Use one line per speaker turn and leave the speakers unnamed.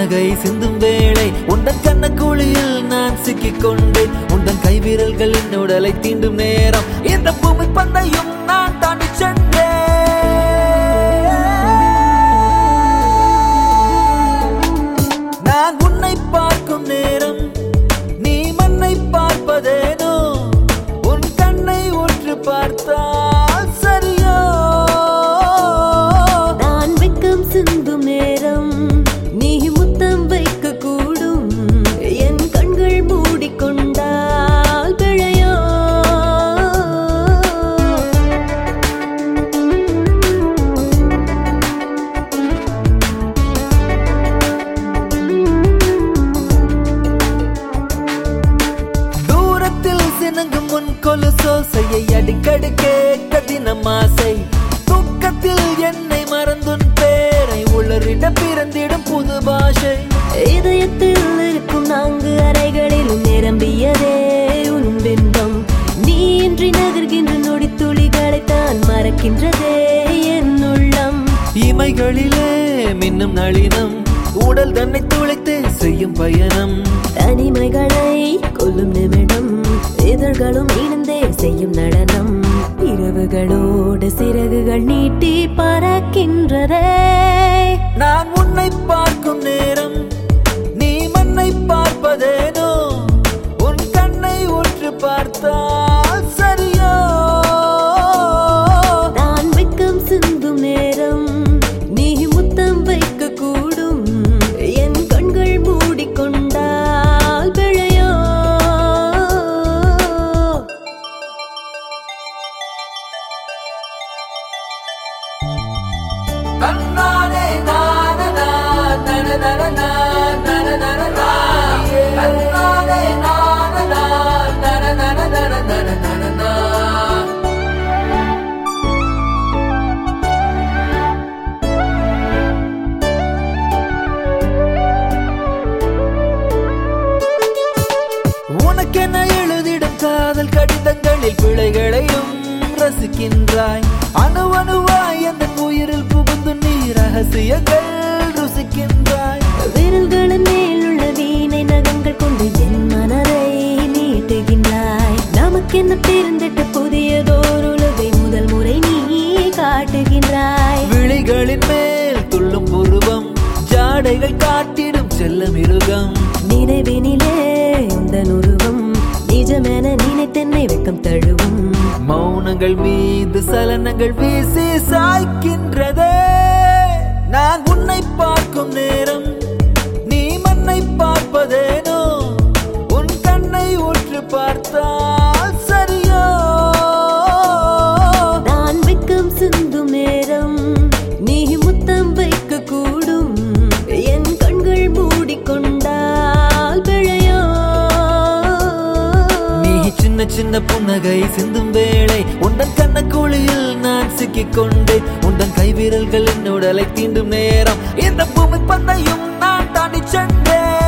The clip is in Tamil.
புன்னகை சிந்தும் வேளை உந்தன் கண்ண குழியில் நான் சிக்கிக்கொண்டேன். உந்தன் கைவிரல்கள் என் உடலை தீண்டும் நேரம் இந்த பூமி பந்தையும் நான் தாண்டி சென்றேன். நான் உன்னை பார்க்கும் நேரம் நீ மண்ணை பார்ப்பதேனோ, உன் கண்ணை உற்று பார்த்தால் சரியோ.
நான் வெக்கம் சிந்தும் நேரம் நீ முத்தம் வைக்க கூடும், என் கண்கள் மூடிக்கொண்டால் பிழையோ.
தூரத்தில் சினங்கும் உன் கொலுசோசையை அடிக்கடி கேட்க தினம் ஆசை. தூக்கத்தில் என்னை மறந்துன் பேரை உளறிட பிறந்திடும் புது பாஷை.
இதயத்தில் இருக்கும் 4 அறைகளிலும் நிரம்பியதே உன் பிம்பம். நீ இன்றி நகர்கின்ற நொடி துளிகளைத்தான் மறக்கின்றதே என் உள்ளம்.
இமைகளிலே மின்னும் நளினம் உடல் தன்னை துளைத்தே செய்யும் பயணம்.
தனிமைகளை கொல்லும் நிமிடம் இதழ்களும் இணைந்தே செய்யும் நடனம். இரவுகளோடு சிறகுகள் நீட்டி பறக்கின்றதே.
நான் உன்னை பார்க்கும் நேரம் நீ மண்ணை பார்ப்பதேனோ, உன் கண்ணை உற்று பார்த்தால் சரியோ.
நான் வெக்கம் சிந்தும் நேரம் நீ முத்தம் வைக்க கூடும், என் கண்கள் மூடிக்கொண்டால் பிழையோ.
தன்னானே நானனா நனனனா நனனனா தன்னானே நானனா நனனனா நனனனா. உனக்கென எழுதிடும் காதல் கடிதங்களில் பிழைகளையும் ரசிக்கின்றாய். அணுவணுவாய் எந்த உயிரில் புகுந்து நீ ரகசியங்கள் ருசிக்கின்றாய்.
விரல்களின் மேலுள்ள வீணை நகங்கள் கொண்டு என் மனதை நீட்டுகின்றாய். நமக்கென்ன பிறந்திட்ட புதியதோர் உலகை முதல் முறை நீ காட்டுகின்றாய்.
விழிகளின் மேல் துள்ளும் உருவம் ஜாடைகள் காட்டிடும் செல்ல மிருகம்.
நினைவினிலே உந்தன் உருவம் நிஜமென நினைத்தென்னை வெக்கம் தழுவும்.
மௌனங்கள் மீது சலனங்கள் வீசி சாய்க்கின்றதே. நான் உன்னை பார்க்கும் நேரம் நீ மண்ணை பார்ப்பதேனோ, உன் கண்ணை உற்று பார்த்தால் சரியோ.
நான் வெக்கம் சிந்தும் நேரம் நீ முத்தம் வைக்க கூடும், என் கண்கள் மூடிக்கொண்டால் பிழையோ.
நீ சின்ன சின்ன புன்னகை சிந்தும் வேளை உந்தன் கண்ண குழியில் நான் சிக்கிக்கொண்டேன். உந்தன் கைவிரல்கள் என் உடலை தீண்டும் நேரம் இந்த பூமி பந்தையும் நான் தாண்டி சென்றேன்.